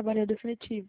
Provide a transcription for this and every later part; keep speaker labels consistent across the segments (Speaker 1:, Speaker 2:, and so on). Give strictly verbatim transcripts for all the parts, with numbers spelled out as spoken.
Speaker 1: trabalho definitivo.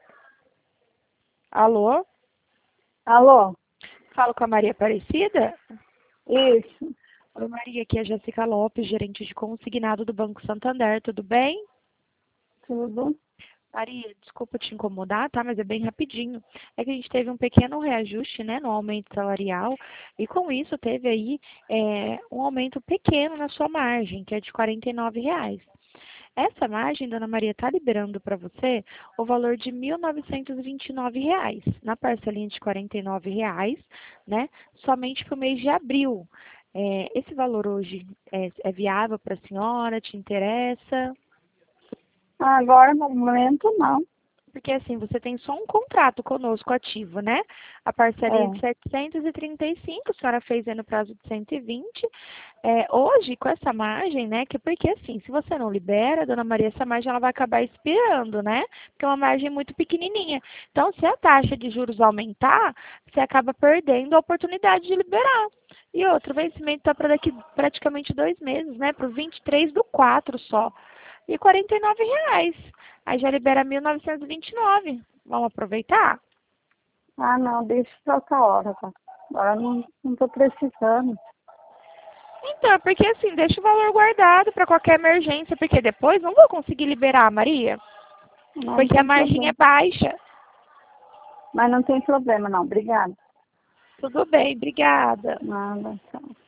Speaker 1: Alô?
Speaker 2: Alô?
Speaker 1: Falo com a Maria Aparecida?
Speaker 2: Isso.
Speaker 1: Oi, Maria, aqui é a Jéssica Lopes, gerente de consignado do Banco Santander, tudo bem?
Speaker 2: Tudo.
Speaker 1: Maria, desculpa te incomodar, tá? Mas é bem rapidinho. É que a gente teve um pequeno reajuste, né, no aumento salarial, e com isso teve aí é, um aumento pequeno na sua margem, que é de quarenta e nove reais. Essa margem, dona Maria, está liberando para você o valor de mil novecentos e vinte e nove reais, na parcelinha de quarenta e nove reais, né, somente para o mês de abril. É, esse valor hoje é, é viável para a senhora? Te interessa?
Speaker 2: Agora, no momento, não.
Speaker 1: Porque assim, você tem só um contrato conosco ativo, né? A parcelinha de
Speaker 2: É.
Speaker 1: setecentos e trinta e cinco, a senhora fez aí no prazo de cento e vinte. É, hoje, com essa margem, né? Que porque assim, se você não libera, dona Maria, essa margem ela vai acabar expirando, né? Porque é uma margem muito pequenininha. Então, se a taxa de juros aumentar, você acaba perdendo a oportunidade de liberar. E outro, o vencimento está para daqui praticamente dois meses, né? Para o vinte e três do quatro só. E quarenta e nove reais. Aí já libera mil novecentos e vinte e nove. Vamos aproveitar?
Speaker 2: Ah, não, deixa pra outra hora, tá? Agora não, não tô precisando.
Speaker 1: Então, porque assim, deixa o valor guardado para qualquer emergência, porque depois não vou conseguir liberar, Maria.
Speaker 2: Não, não
Speaker 1: Porque a
Speaker 2: tem
Speaker 1: margem é
Speaker 2: problema.
Speaker 1: baixa.
Speaker 2: Mas não tem problema, não. Obrigada.
Speaker 1: Tudo bem, obrigada.
Speaker 2: Nada, tchau.